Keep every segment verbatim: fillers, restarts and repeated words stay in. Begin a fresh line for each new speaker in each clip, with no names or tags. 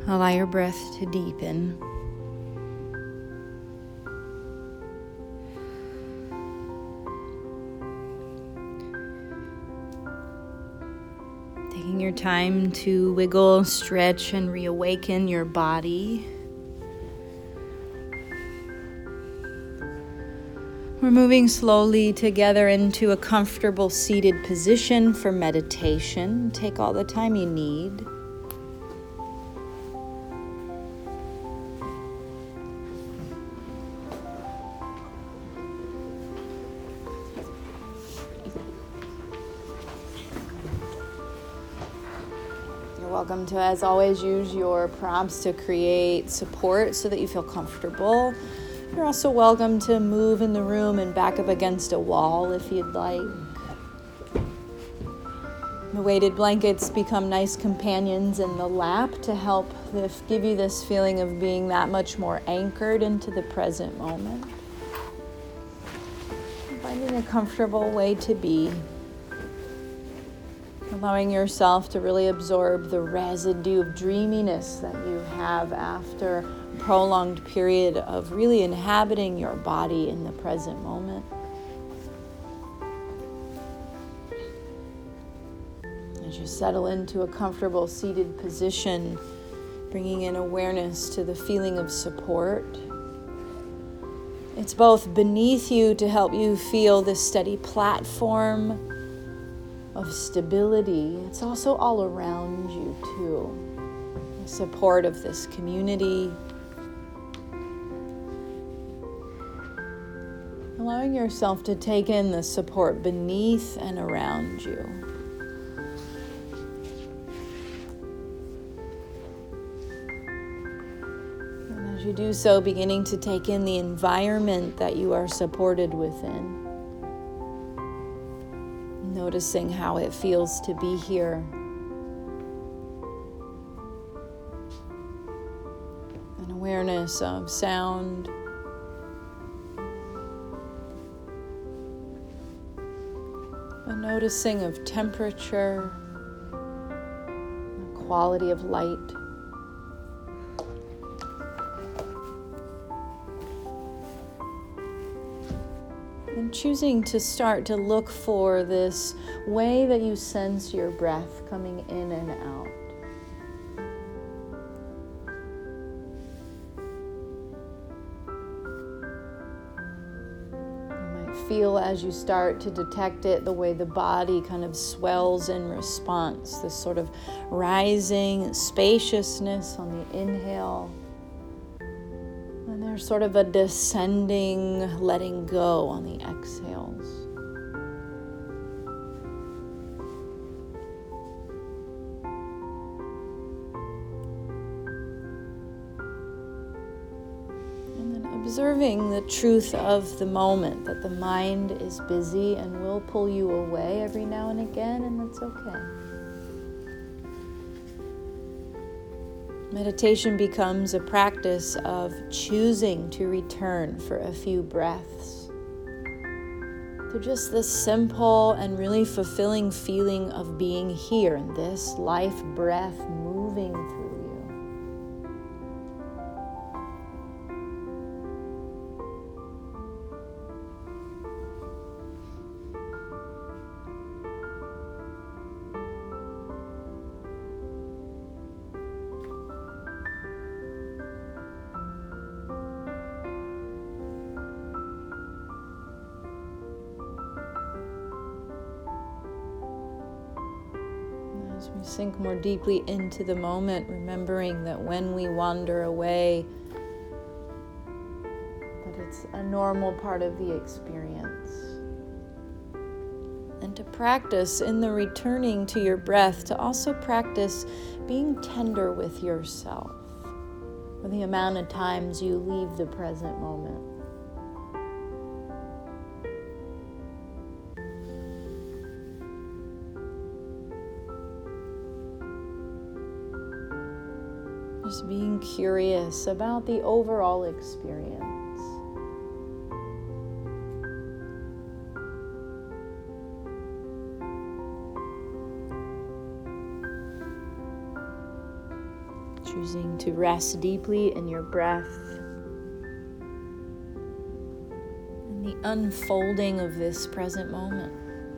Allow your breath to deepen. Taking your time to wiggle, stretch, and reawaken your body. We're moving slowly together into a comfortable seated position for meditation. Take all the time you need. You're welcome to, as always, use your prompts to create support so that you feel comfortable. You're also welcome to move in the room and back up against a wall if you'd like. The weighted blankets become nice companions in the lap to help this, give you this feeling of being that much more anchored into the present moment. Finding a comfortable way to be. Allowing yourself to really absorb the residue of dreaminess that you have after a prolonged period of really inhabiting your body in the present moment. As you settle into a comfortable seated position, bringing in awareness to the feeling of support. It's both beneath you to help you feel this steady platform of stability. It's also all around you too. The support of this community. Allowing yourself to take in the support beneath and around you. And as you do so, beginning to take in the environment that you are supported within. Noticing how it feels to be here. An awareness of sound. A noticing of temperature. The quality of light. And choosing to start to look for this way that you sense your breath coming in and out. You might feel as you start to detect it, the way the body kind of swells in response, this sort of rising spaciousness on the inhale. And there's sort of a descending, letting go on the exhales. And then observing the truth of the moment, that the mind is busy and will pull you away every now and again, and that's okay. Meditation becomes a practice of choosing to return for a few breaths to just this simple and really fulfilling feeling of being here and this life breath moving through you. As we sink more deeply into the moment, remembering that when we wander away, that it's a normal part of the experience. And to practice in the returning to your breath, to also practice being tender with yourself for the amount of times you leave the present moment. Just being curious about the overall experience. choosing to rest deeply in your breath and the unfolding of this present moment.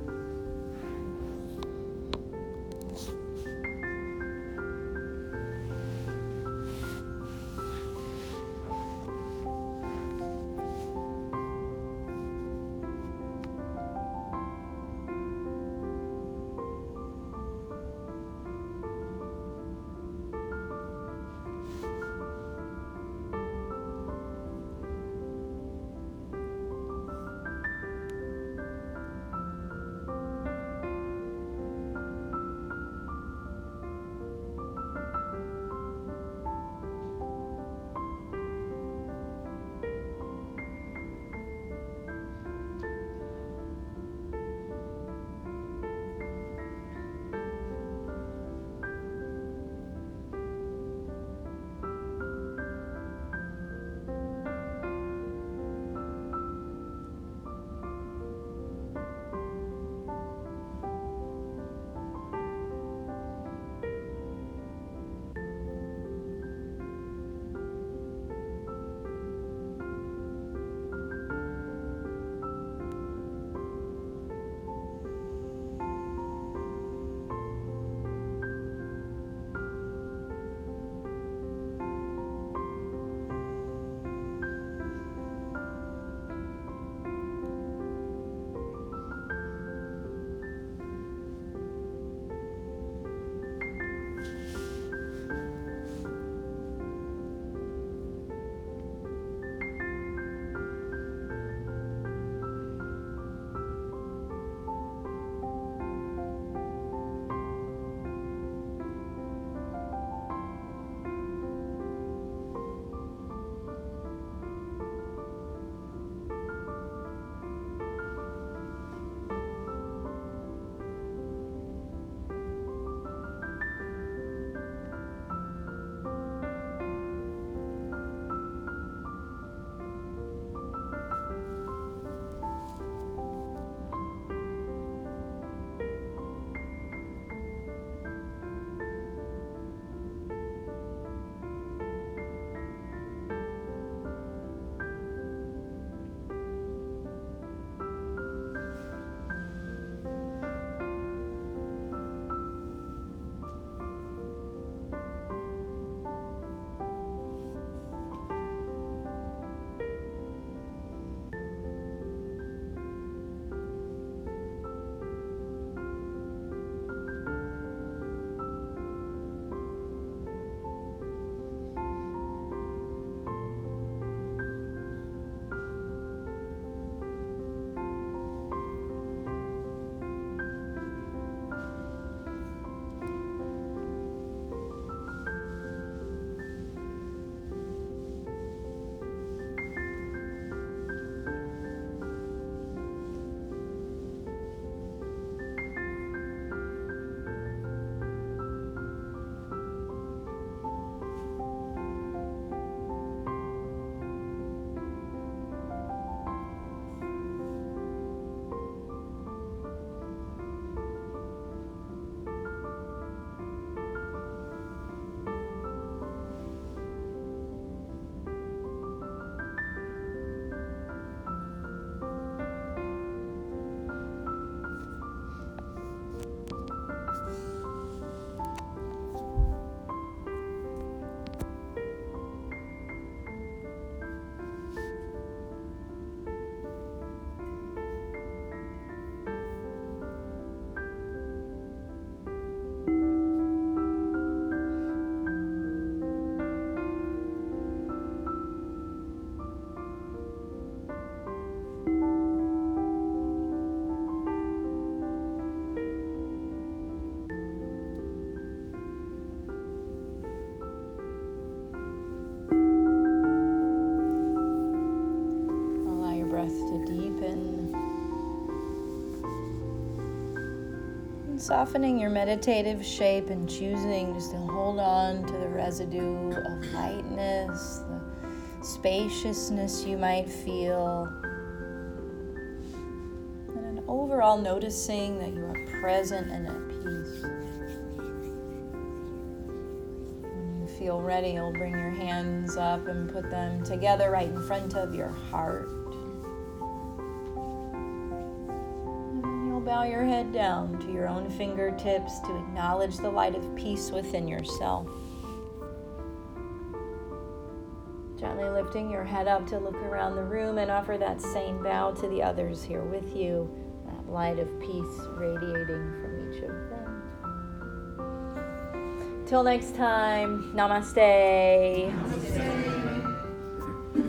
Softening your meditative shape and choosing just to hold on to the residue of lightness, the spaciousness you might feel, and an overall noticing that you are present and at peace. When you feel ready, you'll bring your hands up and put them together right in front of your heart. And you'll bow your head down to your own fingertips to acknowledge the light of peace within yourself. Gently lifting your head up to look around the room and offer that same bow to the others here with you, that light of peace radiating from each of them. Till next time, namaste. Namaste.